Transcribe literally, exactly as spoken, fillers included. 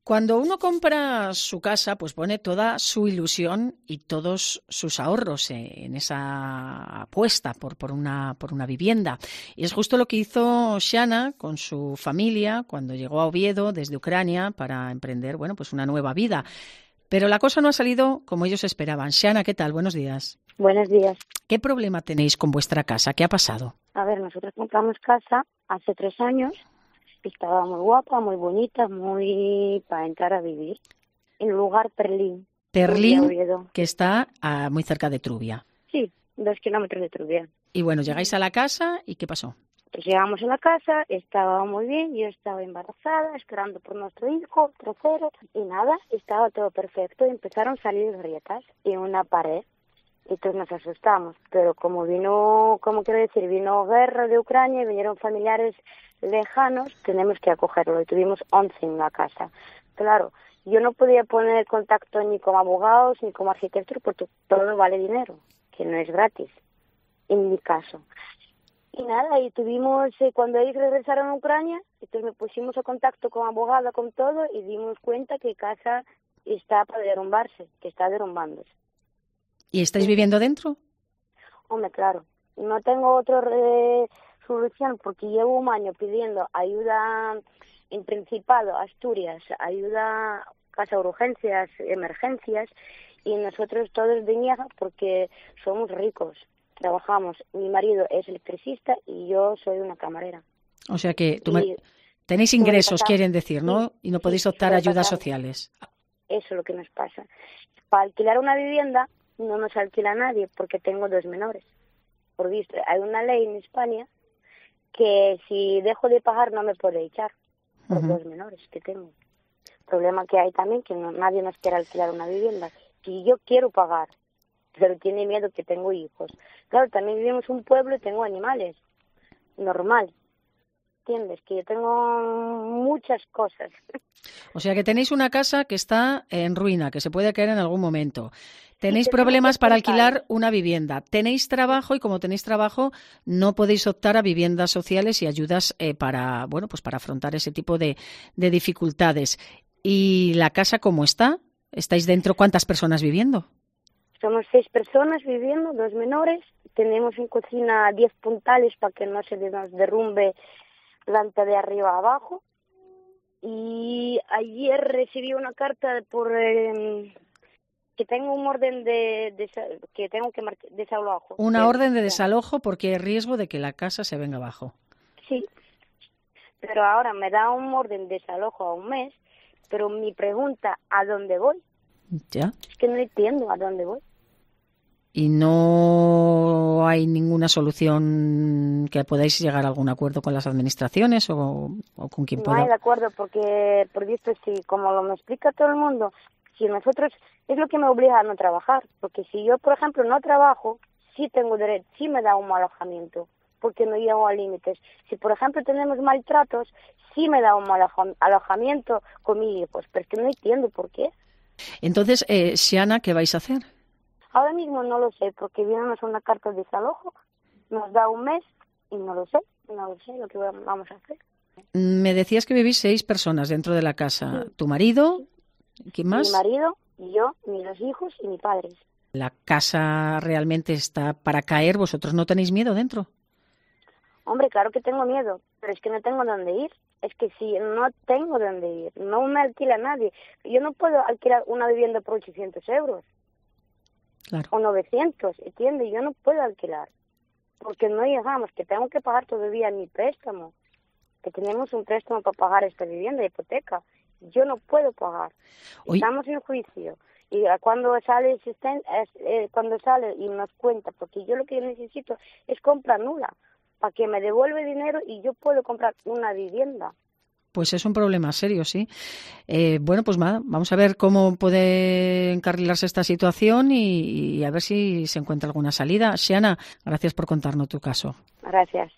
Cuando uno compra su casa, pues pone toda su ilusión y todos sus ahorros en esa apuesta por, por, una, por una vivienda. Y es justo lo que hizo Shana con su familia cuando llegó a Oviedo desde Ucrania para emprender, bueno, pues una nueva vida. Pero la cosa no ha salido como ellos esperaban. Shana, ¿qué tal? Buenos días. Buenos días. ¿Qué problema tenéis con vuestra casa? ¿Qué ha pasado? A ver, nosotros compramos casa hace tres años. Estaba muy guapa, muy bonita, muy para entrar a vivir. En el lugar Perlín. Perlín, que está uh, muy cerca de Trubia. Sí, dos kilómetros de Trubia. Y bueno, llegáis a la casa y ¿qué pasó? Pues llegamos a la casa, estaba muy bien, yo estaba embarazada, esperando por nuestro hijo, tercero, y nada, estaba todo perfecto. Empezaron a salir grietas en una pared. Y todos nos asustamos, pero como vino, como quiero decir, vino guerra de Ucrania y vinieron familiares lejanos, tenemos que acogerlo y tuvimos once en la casa. Claro, yo no podía poner contacto ni con abogados ni con arquitectos porque todo vale dinero, que no es gratis, en mi caso. Y nada, y tuvimos, eh, cuando ellos regresaron a Ucrania, entonces me pusimos a contacto con abogada, con todo, y dimos cuenta que casa está para derrumbarse, que está derrumbándose. ¿Y estáis viviendo dentro? Hombre, claro. No tengo otra eh, solución porque llevo un año pidiendo ayuda en Principado, Asturias, ayuda, casa urgencias, emergencias, y nosotros todos de niega porque somos ricos, trabajamos. Mi marido es electricista y yo soy una camarera. O sea que tú me... tenéis ingresos, quieren decir, ¿no? Y no podéis optar a ayudas sociales. Eso es lo que nos pasa. Para alquilar una vivienda no nos alquila nadie porque tengo dos menores. Por visto, hay una ley en España que si dejo de pagar no me puede echar por uh-huh. dos menores que tengo. El problema que hay también que no, nadie nos quiere alquilar una vivienda. Que yo quiero pagar, pero tiene miedo que tengo hijos. Claro, también vivimos en un pueblo y tengo animales. Normal. ¿Entiendes? Que yo tengo muchas cosas. O sea que tenéis una casa que está en ruina, que se puede caer en algún momento. Tenéis problemas para alquilar una vivienda. Tenéis trabajo y como tenéis trabajo no podéis optar a viviendas sociales y ayudas eh, para, bueno, pues para afrontar ese tipo de, de dificultades. ¿Y la casa cómo está? ¿Estáis dentro? ¿Cuántas personas viviendo? Somos seis personas viviendo, dos menores. Tenemos en cocina diez puntales para que no se nos derrumbe planta de arriba a abajo. Y ayer recibí una carta por eh, que tengo un orden de, de que tengo que marcar, desalojo. Una orden de desalojo porque hay riesgo de que la casa se venga abajo. Sí, pero ahora me da un orden de desalojo a un mes, pero mi pregunta, ¿a dónde voy? Ya. Es que no entiendo a dónde voy. ¿Y no hay ninguna solución que podáis llegar a algún acuerdo con las administraciones o, o con quien no pueda? No hay de acuerdo porque, por esto, sí, como lo me explica todo el mundo, si nosotros, es lo que me obliga a no trabajar, porque si yo, por ejemplo, no trabajo, sí tengo derecho, sí me da un alojamiento, porque no llego a límites. Si, por ejemplo, tenemos maltratos, sí me da un alojamiento con mis hijos, pero es que no entiendo por qué. Entonces, eh, Shana, ¿qué vais a hacer? Ahora mismo no lo sé, porque viene una carta de desalojo, nos da un mes y no lo sé, no lo sé lo que vamos a hacer. Me decías que vivís seis personas dentro de la casa. Sí. ¿Tu marido? ¿Quién más? Mi marido, yo, mis dos hijos y mi padre. ¿La casa realmente está para caer? ¿Vosotros no tenéis miedo dentro? Hombre, claro que tengo miedo, pero es que no tengo dónde ir. Es que si no tengo dónde ir, no me alquila nadie. Yo no puedo alquilar una vivienda por ochocientos euros. Claro. O novecientos, ¿entiendes? Yo no puedo alquilar, porque no llegamos, que tengo que pagar todavía mi préstamo, que tenemos un préstamo para pagar esta vivienda, hipoteca. Yo no puedo pagar. Hoy... Estamos en juicio. Y cuando sale, es, eh, cuando sale y nos cuenta, porque yo lo que necesito es compra nula, para que me devuelva dinero y yo puedo comprar una vivienda. Pues es un problema serio, sí. Eh, bueno, pues nada, vamos a ver cómo puede encarrilarse esta situación y, y a ver si se encuentra alguna salida. Shana, gracias por contarnos tu caso. Gracias.